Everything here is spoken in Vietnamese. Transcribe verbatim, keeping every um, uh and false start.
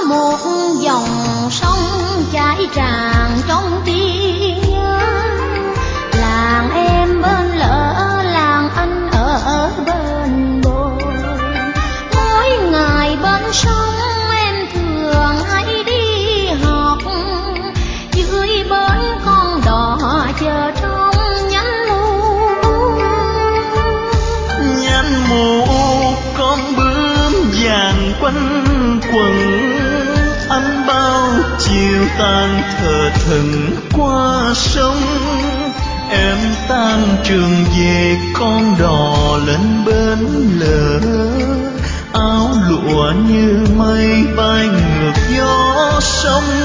một dòng sông chảy tràn trong trí nhớ. Làng em bên lỡ, làng anh ở bên bồi. Mỗi ngày bên sông em thường hay đi học, dưới bến con đò chờ trong nhánh mu. Nhánh mu con bướm vàng quanh quẩn, anh bao chiều tàn thờ thẫn qua sông. Em tan trường về con đò lên bến lỡ, áo lụa như mây bay ngược gió sông.